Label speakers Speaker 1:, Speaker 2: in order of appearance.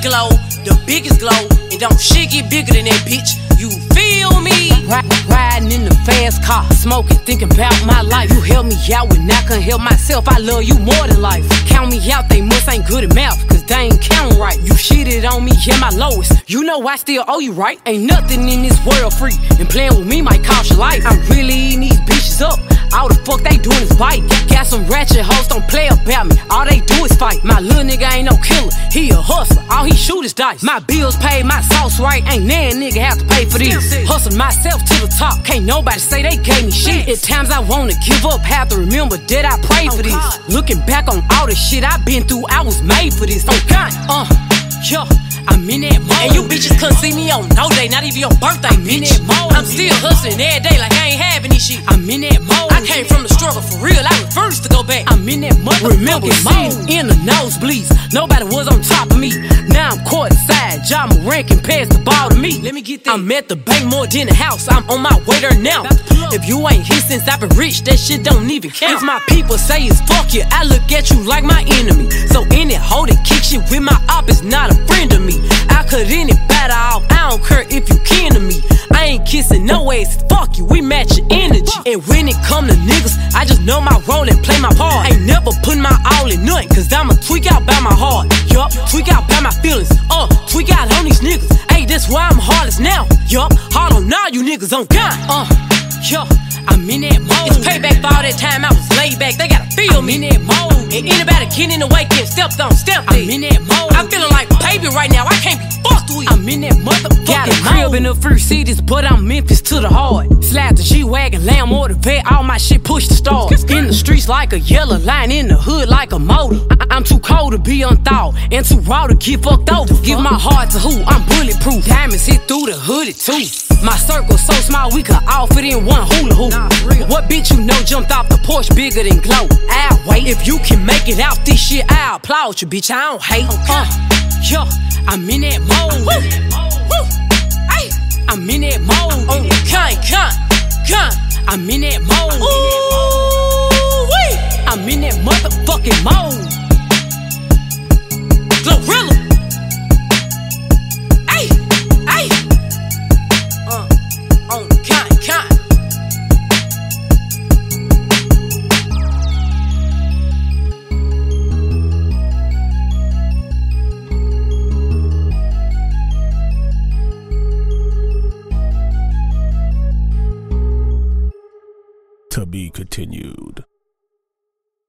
Speaker 1: glow, the biggest glow, and don't shit get bigger than that, bitch. You feel me?
Speaker 2: Riding in the fast car, smoking, thinking about my life. You help me out when I couldn't help myself. I love you more than life. Count me out, they must ain't good at math, cause they ain't counting right. You shitted on me at my lowest. You know I still owe you, right? Ain't nothing in this world free, and playing with me might cost your life. I'm really eating these bitches up. All the fuck they doing is bite. Got some ratchet hoes, don't play about me. All they do is fight. My little nigga ain't no killer, he a hustler. All he shoot is dice. My bills paid, my sauce right. Ain't nan nigga have to pay for this. Hustle myself to the top. Can't nobody say they gave me shit. At times I wanna give up, have to remember that I prayed for this. Looking back on all the shit I been through, I was made for this. Oh God, yo, I'm in that mode.
Speaker 1: And you bitches couldn't see me on no day, not even your birthday,
Speaker 2: I'm in that mode.
Speaker 1: I'm still hustling every day like I ain't having this shit.
Speaker 2: I'm in that mode.
Speaker 1: I came from the struggle for real, I refuse to go back.
Speaker 2: I'm in that motherfucking mode. In the nosebleeds, nobody was on top of me. Now I'm courtside, John Moran pass the ball to me.
Speaker 1: Let me get that.
Speaker 2: I'm at the bank more than the house, I'm on my way there now. If you ain't here since I've been rich, that shit don't even count. If my people say it's fuck you, I look at you like my enemy. So any hoe that kick shit with my op is not a friend of me. I cut any batter off, I don't care if you kin to me. I ain't kissing no ass, fuck you, we match your energy. And when it come to niggas, I just know my role and play my part. Ain't never putting my all in nothing, cause I'ma tweak out by my heart. Yup, tweak out by my feelings, tweak out on these niggas. Hey, that's why I'm heartless now. Yup, hard on all you niggas on God. Yo, I'm in that mode.
Speaker 1: It's payback for all that time I was laid back, they gotta feel me.
Speaker 2: I'm in that mode.
Speaker 1: And anybody getting in the way getting stepped on, stepped
Speaker 2: I'm in that mode.
Speaker 1: I'm feeling like baby right now, I can't be fucked with.
Speaker 2: I'm in that motherfucking Got a crib in the first cities, but I'm Memphis to the heart. Slap the G-Wagon, lamb or the vet, all my shit push the stars. In the streets like a yellow line, in the hood like a motor. I'm too cold to be unthawed, and too raw to get fucked over. Give my heart to who? I'm bulletproof. Diamonds hit through the hoodie too. My circle's so small, we could all fit in one hula hoop. What bitch you know jumped off the porch bigger than Glow? I'll wait. If you can make it out this shit, I'll applaud you, bitch. I don't hate. Yo, I'm in that mode. Ay, I'm in that mode. I'm in that mode. I'm in that motherfucking mode.
Speaker 1: Glorilla. Ay. On the kind.
Speaker 3: To be continued.